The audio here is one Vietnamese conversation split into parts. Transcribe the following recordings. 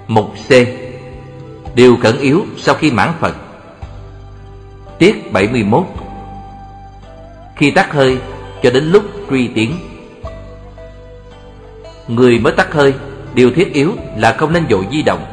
Mục C. Điều khẩn yếu sau khi mãn Phật. Tiết 71. Khi tắt hơi cho đến lúc truy tiến. Người mới tắt hơi, điều thiết yếu là không nên vội di động.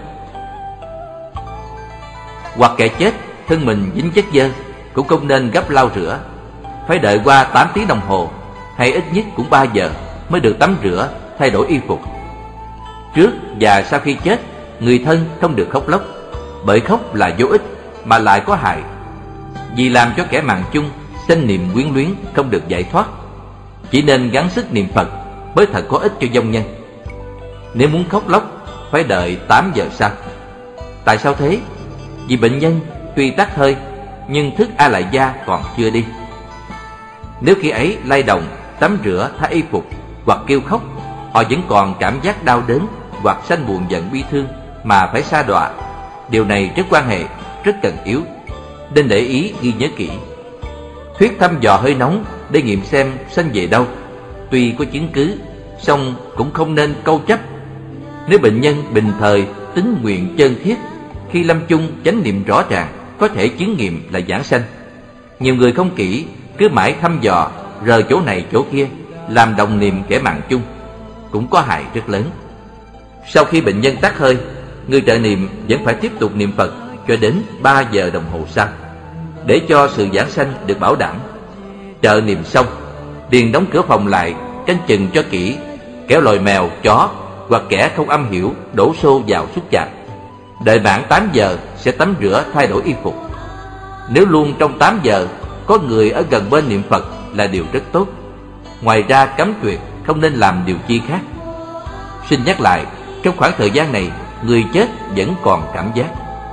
Hoặc kẻ chết thân mình dính chất dơ cũng không nên gấp lau rửa, phải đợi qua 8 tiếng đồng hồ hay ít nhất cũng 3 giờ mới được tắm rửa, thay đổi y phục. Trước và sau khi chết, người thân không được khóc lóc, bởi khóc là vô ích mà lại có hại, vì làm cho kẻ mạng chung sinh niềm quyến luyến, không được giải thoát. Chỉ nên gắng sức niệm Phật mới thật có ích cho vong nhân. Nếu muốn khóc lóc phải đợi 8 giờ sau. Tại sao thế? Vì bệnh nhân tuy tắt hơi nhưng thức A Lại Gia còn chưa đi. Nếu khi ấy lay động, tắm rửa, thay y phục hoặc kêu khóc, họ vẫn còn cảm giác đau đớn hoặc sanh buồn giận bi thương mà phải sa đọa. Điều này rất quan hệ, rất cần yếu, nên để ý ghi nhớ kỹ. Thuyết thăm dò hơi nóng để nghiệm xem sanh về đâu, tuy có chứng cứ, song cũng không nên câu chấp. Nếu bệnh nhân bình thời tín nguyện chân thiết, khi lâm chung chánh niệm rõ ràng, có thể chứng nghiệm là giảng sanh. Nhiều người không kỹ, cứ mãi thăm dò rờ chỗ này chỗ kia, làm đồng niệm kẻ mạng chung, cũng có hại rất lớn. Sau khi bệnh nhân tắt hơi, người trợ niệm vẫn phải tiếp tục niệm Phật cho đến 3 giờ đồng hồ sau, để cho sự giảng sanh được bảo đảm. Trợ niệm xong, liền đóng cửa phòng lại, canh chừng cho kỹ, kẻo lòi mèo, chó hoặc kẻ không âm hiểu đổ xô vào xúc chạm. Đợi mãn 8 giờ sẽ tắm rửa, thay đổi y phục. Nếu luôn trong 8 giờ có người ở gần bên niệm Phật là điều rất tốt. Ngoài ra cấm tuyệt không nên làm điều chi khác. Xin nhắc lại, trong khoảng thời gian này, người chết vẫn còn cảm giác.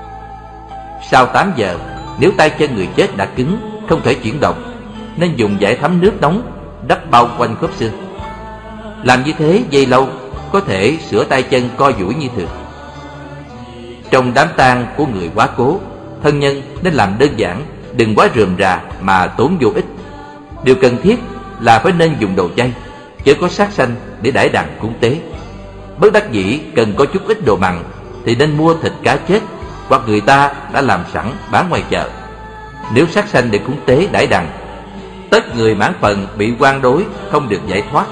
Sau 8 giờ, nếu tay chân người chết đã cứng, không thể chuyển động, nên dùng giải thấm nước nóng đắp bao quanh khớp xương. Làm như thế giây lâu, có thể sửa tay chân co duỗi như thường. Trong đám tang của người quá cố, thân nhân nên làm đơn giản, đừng quá rườm rà mà tốn vô ích. Điều cần thiết là phải nên dùng đồ chay, chớ có sát sanh để đãi đặng cúng tế. Bất đắc dĩ cần có chút ít đồ mặn thì nên mua thịt cá chết hoặc người ta đã làm sẵn bán ngoài chợ. Nếu sát sanh để cúng tế đãi đặng, tất người mãn phần bị oan đối, không được giải thoát.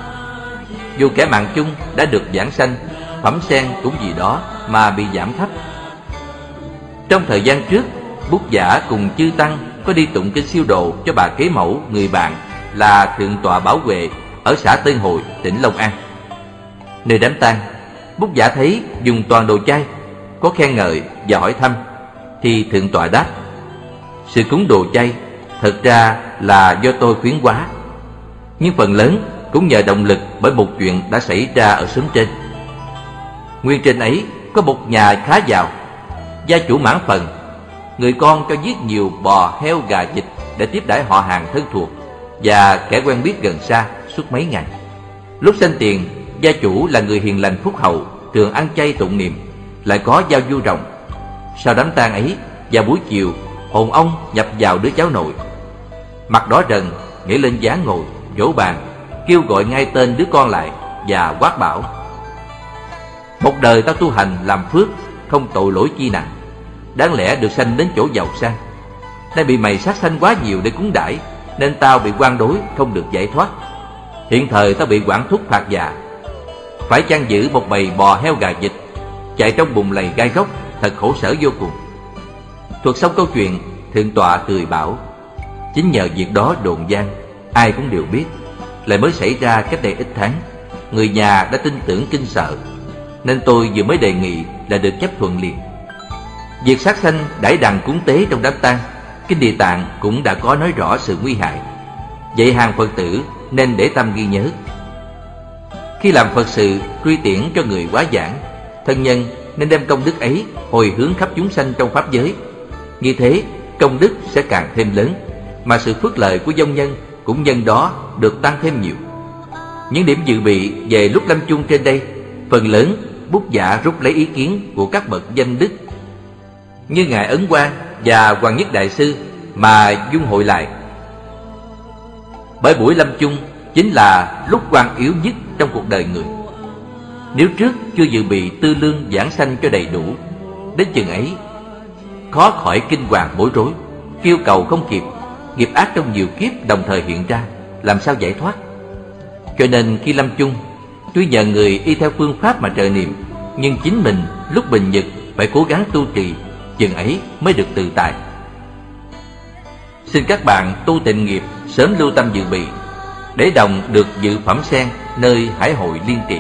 Dù kẻ mạng chung đã được giảng sanh, phẩm sen cũng vì đó mà bị giảm thấp. Trong thời gian trước, Bút Giả cùng chư tăng có đi tụng kinh siêu độ cho bà kế mẫu người bạn là Thượng tọa Bảo Huệ ở xã Tân Hội, tỉnh Long An. Nơi đám tang, Bút Giả thấy dùng toàn đồ chay, có khen ngợi và hỏi thăm, thì Thượng tọa đáp: sự cúng đồ chay thật ra là do tôi khuyến quá, nhưng phần lớn cũng nhờ động lực bởi một chuyện đã xảy ra ở xóm trên. Nguyên trên ấy có một nhà khá giàu, gia chủ mãn phần, người con cho giết nhiều bò, heo, gà, vịt để tiếp đãi họ hàng thân thuộc và kẻ quen biết gần xa suốt mấy ngày. Lúc sanh tiền, gia chủ là người hiền lành phúc hậu, thường ăn chay tụng niệm, lại có giao du rộng. Sau đám tang ấy, vào buổi chiều, hồn ông nhập vào đứa cháu nội. Mặt đỏ rần, nhảy lên giá ngồi, vỗ bàn, kêu gọi ngay tên đứa con lại và quát bảo: một đời tao tu hành làm phước, không tội lỗi chi nặng, đáng lẽ được sanh đến chỗ giàu sang. Nay bị mày sát sanh quá nhiều để cúng đãi, nên tao bị oan đối, không được giải thoát. Hiện thời tao bị quản thúc phạt dạ, phải chăn giữ một bầy bò, heo, gà, vịt, chạy trong bùn lầy gai góc, thật khổ sở vô cùng. Thuật xong câu chuyện, Thượng tọa cười bảo: chính nhờ việc đó đồn gian, ai cũng đều biết, lại mới xảy ra cách đây ít tháng, người nhà đã tin tưởng kinh sợ, nên tôi vừa mới đề nghị là được chấp thuận liền. Việc sát sanh đãi đặng cúng tế trong đám tang, Kinh Địa Tạng cũng đã có nói rõ sự nguy hại. Vậy hàng Phật tử nên để tâm ghi nhớ. Khi làm Phật sự truy tiễn cho người quá giảng, thân nhân nên đem công đức ấy hồi hướng khắp chúng sanh trong pháp giới. Như thế công đức sẽ càng thêm lớn, mà sự phước lợi của vong nhân cũng nhân đó được tăng thêm nhiều. Những điểm dự bị về lúc lâm chung trên đây, phần lớn Bút Giả rút lấy ý kiến của các bậc danh đức như ngài Ấn Quang và Hoàng Nhất Đại Sư mà dung hội lại. Bởi buổi lâm chung chính là lúc quan yếu nhất trong cuộc đời người. Nếu trước chưa dự bị tư lương giảng sanh cho đầy đủ, đến chừng ấy khó khỏi kinh hoàng bối rối, kêu cầu không kịp, nghiệp ác trong nhiều kiếp đồng thời hiện ra, làm sao giải thoát. Cho nên khi lâm chung, tuy nhờ người y theo phương pháp mà trợ niệm, nhưng chính mình lúc bình nhật phải cố gắng tu trì, chừng ấy mới được tự tại. Xin các bạn tu tịnh nghiệp sớm lưu tâm dự bị, để đồng được dự phẩm sen nơi hải hội liên trì.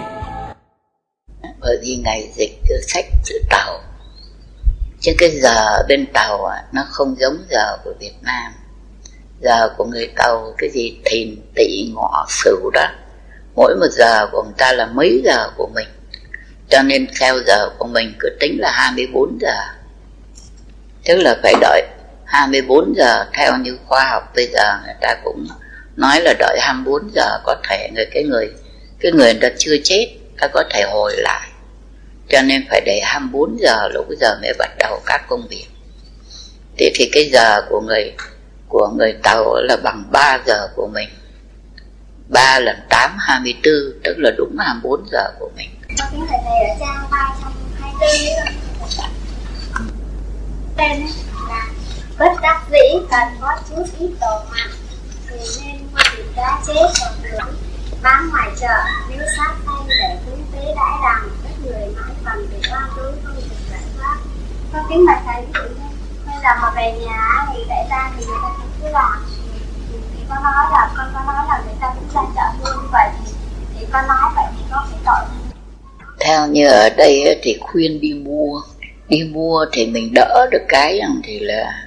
Bởi vì ngày dịch cứ sách chữ Tàu, chứ cái giờ bên Tàu nó không giống giờ của Việt Nam. Giờ của người Tàu cái gì Thìn, Tỵ, Ngọ, Sửu đó, mỗi một giờ của người ta là mấy giờ của mình. Cho nên theo giờ của mình cứ tính là 24 giờ. Tức là phải đợi 24 giờ. Theo như khoa học bây giờ người ta cũng nói là đợi 24 giờ có thể người ta chưa chết, ta có thể hồi lại. Cho nên phải để 24 giờ lúc bây giờ mới bắt đầu các công việc. Thế thì cái giờ của người Tàu là bằng 3 giờ của mình. 3 lần 8 24, tức là đúng 24 giờ của mình. Có tiếng thầy ở trang 324 tên là bất đắc dĩ cần có chút ít đồ mặn, thì nên mua thịt cá chết còn đường bán ngoài chợ, nếu sát tay để cúng tế đãi đằng các người mãi phần để oan đối không được giải thoát. Có tiếng bạch thầy ví dụ như bây giờ mà về nhà thì đại gia thì người ta cũng cứ làm, thì con nói là người ta cũng ra chợ mua như vậy, thì con nói vậy thì có cái tội. Theo như ở đây thì khuyên đi mua thì mình đỡ được cái rằng thì là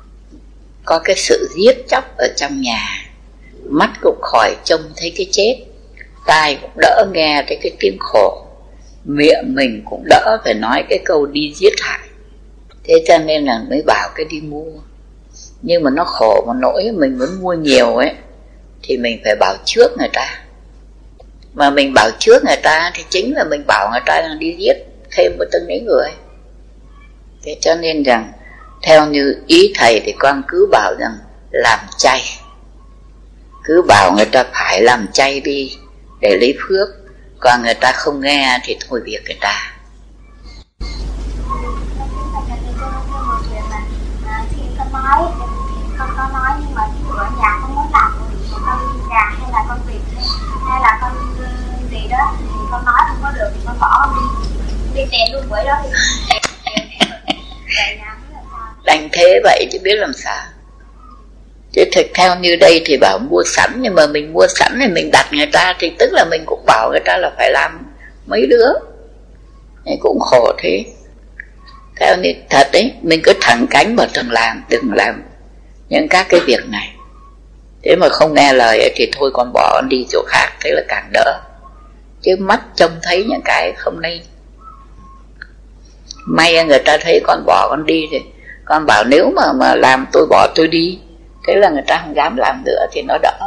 có cái sự giết chóc ở trong nhà, mắt cũng khỏi trông thấy cái chết, tai cũng đỡ nghe thấy cái tiếng khổ, miệng mình cũng đỡ phải nói cái câu đi giết hại. Thế cho nên là mới bảo cái đi mua. Nhưng mà nó khổ mà nỗi mình muốn mua nhiều ấy, thì mình phải bảo trước người ta. Mà mình bảo trước người ta thì chính là mình bảo người ta là đi giết thêm một từng ấy người. Thế cho nên rằng theo như ý thầy thì con cứ bảo rằng làm chay, cứ bảo người ta phải làm chay đi để lấy phước. Còn người ta không nghe thì thôi việc người ta. Con có nói nhưng mà ví dụ ở nhà không muốn làm một con gà hay là con vịt hay là con gì đó thì con nói không có được thì con bỏ đi tiền luôn với đó đi. Đành thế vậy chứ biết làm sao. Chứ thực theo như đây thì bảo mua sẵn, nhưng mà mình mua sẵn thì mình đặt người ta thì tức là mình cũng bảo người ta là phải làm mấy đứa. Thì cũng khổ thế. Theo như thật đấy, mình cứ thẳng cánh mà đừng làm những các cái việc này. Thế mà không nghe lời ấy, thì thôi con bỏ con đi chỗ khác, thế là càng đỡ. Chứ mắt trông thấy những cái không nên. May người ta thấy con bỏ con đi thì con bảo nếu mà làm tôi bỏ tôi đi, thế là người ta không dám làm nữa thì nó đỡ.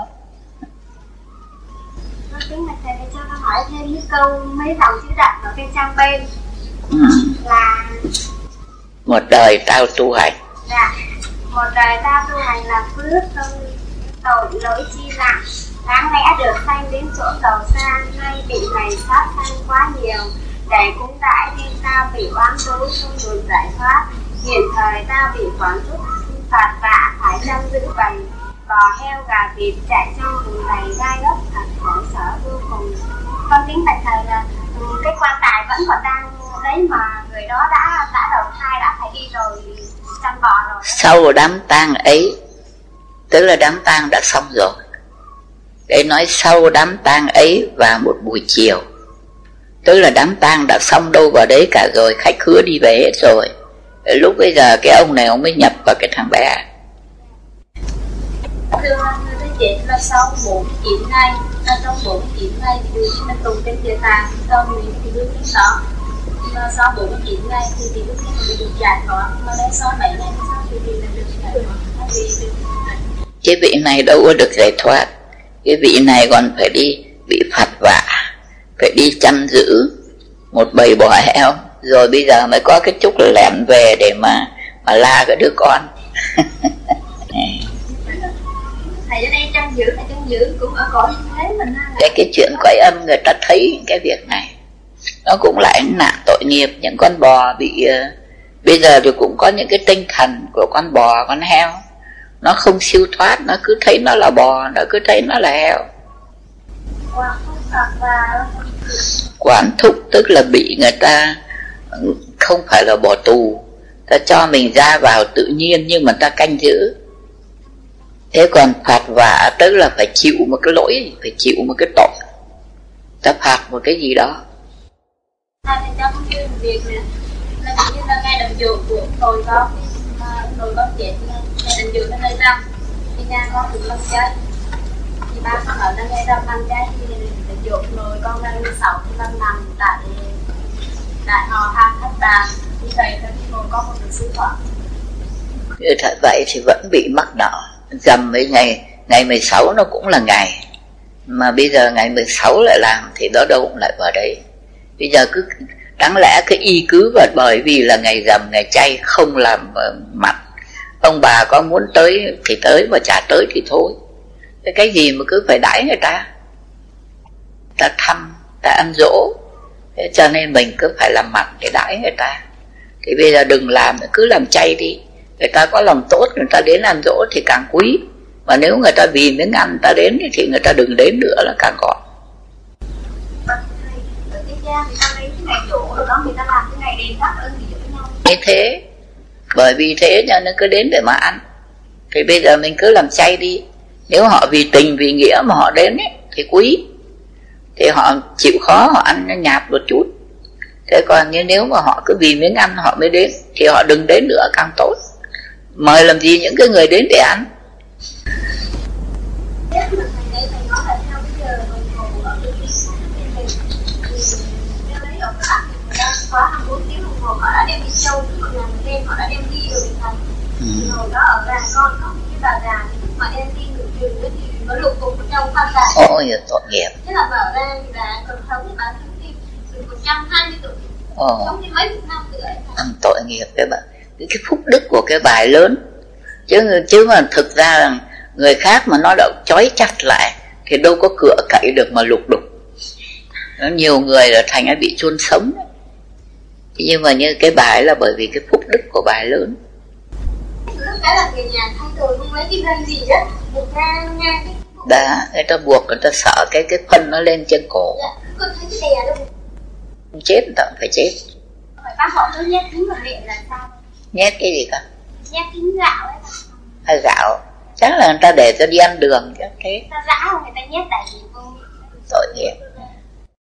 Tiếng mạch thầy cho con hỏi thêm những câu mấy dòng chữ đặt ở bên trang bên là một đời tao tu hành. Dạ, một đời tao tu hành là phước tội lỗi chi nặng, đáng lẽ được sanh đến chỗ giàu sang, nay bị này sát sanh quá nhiều, để cũng đãi nên tao bị oán đối không được giải thoát. Hiện thời tao bị quản thúc phạt vạ, phải chăng giữ bầy bò heo gà vịt chạy trong vùng này gai góc, thật khổ sở vô cùng. Con kính bạch thầy là cái quan tài vẫn còn đang đấy mà người đó đã đầu thai, đã phải đi rồi, chăn bò rồi. Sau đám tang ấy, tức là đám tang đã xong rồi. Để nói sau đám tang ấy và một buổi chiều, tức là đám tang đã xong đâu vào đấy cả rồi, khách khứa đi về hết rồi. Lúc bây giờ cái ông này ông mới nhập vào cái thằng bé. Thưa thưa chị, là sau 49 ngày, trong 49 ngày thì được mình tụng trên địa tạng, sau mình thì được cái đó. Mà sau 49 ngày thì lúc này mình được giải thoát, mà đến sau 7 ngày sau thì mình được giải thoát. Cái vị này đâu có được giải thoát. Cái vị này còn phải đi bị phạt vạ, phải đi chăn giữ một bầy bò heo, rồi bây giờ mới có cái chút lẻn về để mà la cái đứa con. Thầy ở đây chăn giữ cũng ở cõi như thế mình ha. Cái chuyện quái âm người ta thấy cái việc này, nó cũng lại nạn tội nghiệp. Những con bò bị bây giờ thì cũng có những cái tinh thần của con bò, con heo, nó không siêu thoát, nó cứ thấy nó là bò, nó cứ thấy nó là heo. Quản thúc tức là bị người ta không phải là bỏ tù, ta cho mình ra vào tự nhiên nhưng mà ta canh giữ. Thế còn phạt vạ tức là phải chịu một cái lỗi, phải chịu một cái tội, ta phạt một cái gì đó. Thì cho cũng như việc nữa là tự nhiên là ngày đầm dược của tôi có chết, ngày đầm dược nó nơi râm thì nhà con cũng lâm cháy, thì ba con ở ngày râm lâm cháy thì đầm dược rồi con đang 16 thì lâm nằm tại họ hàng thất đàn như vậy thì rồi con một được sư phận. Thật vậy thì vẫn bị mắc nợ. Dầm với ngày 16 nó cũng là ngày, mà bây giờ ngày 16 lại làm thì nó đâu cũng lại vào đấy. Bây giờ cứ đáng lẽ cái y cứ và bởi vì là ngày rằm ngày chay không làm mặn, ông bà có muốn tới thì tới, mà chả tới thì thôi. Cái gì mà cứ phải đãi người ta thăm, ta ăn dỗ, thế cho nên mình cứ phải làm mặn để đãi người ta. Thì bây giờ đừng làm, cứ làm chay đi. Người ta có lòng tốt, người ta đến ăn dỗ thì càng quý. Mà nếu người ta vì miếng ăn ta đến thì người ta đừng đến nữa là càng còn. Như thế, bởi vì thế cho nên cứ đến để mà ăn. Thì bây giờ mình cứ làm chay đi. Nếu họ vì tình vì nghĩa mà họ đến ấy, thì quý, thì họ chịu khó họ ăn nó nhạt một chút. Thế còn nếu mà họ cứ vì miếng ăn họ mới đến thì họ đừng đến nữa càng tốt. Mời làm gì những cái người đến để ăn. Có 24 tiếng đồng hồ họ đã đem đi châu, họ làm đêm họ đã đem đi rồi thầy. Rồi đó ở gà con có cái bà gà họ đem đi ngược trường thì nó lục cùng với nhau khoan gà. Ôi tội nghiệp. Thế là mở ra thì bà còn sống thì bà sống thêm từ 120 tuổi, sống thêm mấy chục năm nữa. Tội nghiệp cái bà, cái phúc đức của cái bài lớn. Chứ mà thực ra là người khác mà nó đã trói chặt lại thì đâu có cửa cậy được mà lục đục. Nó nhiều người là thành ra bị chôn sống. Nhưng mà như cái bài là bởi vì cái phúc đức của bài lớn. Lúc đó là người nhà thay rồi không lấy cái dây gì á, buộc ra cái... Đó, người ta buộc, người ta sợ cái phân nó lên trên cổ. Dạ, con thấy cái đè đâu. Không chết người ta cũng phải chết. Phải bác họ cứ nhét kính vào miệng là sao? Nhét cái gì cả? Nhét kính gạo ấy. Hay gạo? Chắc là người ta để cho đi ăn đường chứ thế. Ta dã người ta nhét đại gì vô. Tội nghiệp.